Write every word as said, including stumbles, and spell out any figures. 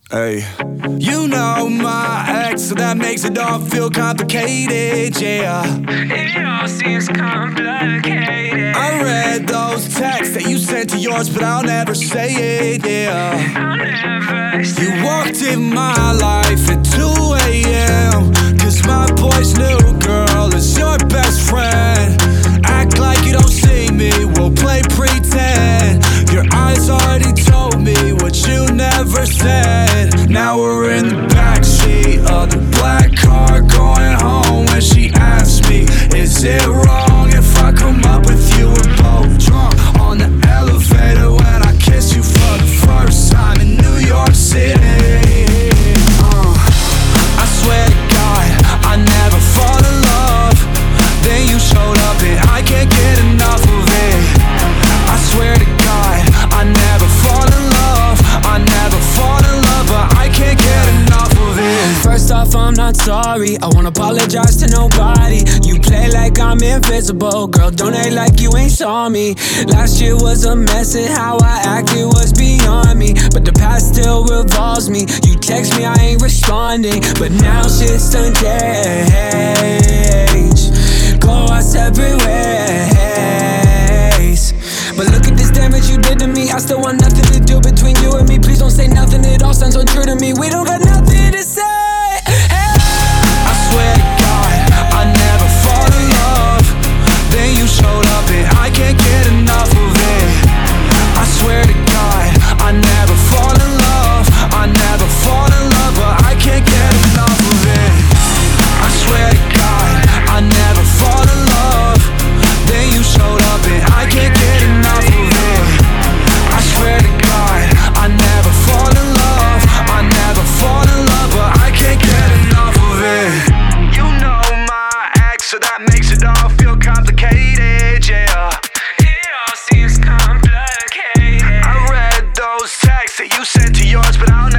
Hey, you know my ex, so that makes it all feel complicated, yeah. It all seems complicated. I read those texts that you sent to yours, but I'll never say it, yeah. I'll never say You walked in my life at two a.m. Cause my boy's new girl is your best friend. Act like you don't see me, we'll play pretend. Your eyes already told me what you never said. Now we're in the backseat of the black car going home. When she asks me, is it wrong if I come up with you? We're both drunk on the elevator when I kiss you for the first time in New York City. uh, I swear to God, I never fall in love. Then you showed up and I can't get enough of it. I swear to God, I never fall in love. I never fall in love, but I can't get enough of it. First off, I'm not sorry, I won't apologize to nobody. You play like I'm invisible, girl, don't act like you ain't saw me. Last year was a mess and how I acted was beyond me, but the past still revolves me. You text me, I ain't responding, but now shit's done changed. Go our separate ways. But look at this damage you did to me. I still want nothing to do between you and me. Please don't say nothing, it all sounds untrue to me. We don't got nothing to say. Hey. I swear to God, I never fall in love. Then you showed up and I can't get enough of it. I swear to God, I never fall in love. I never fall in love, but I can't get enough of it. I swear to God, I never fall in love. Then you showed up and I can't get enough of it. I swear to God, I never fall in love. I never fall in love, but I can't get enough of it. You know my ex, so that makes it all feel complicated, yeah. It all seems complicated. I read those texts that you sent to yours, but I'll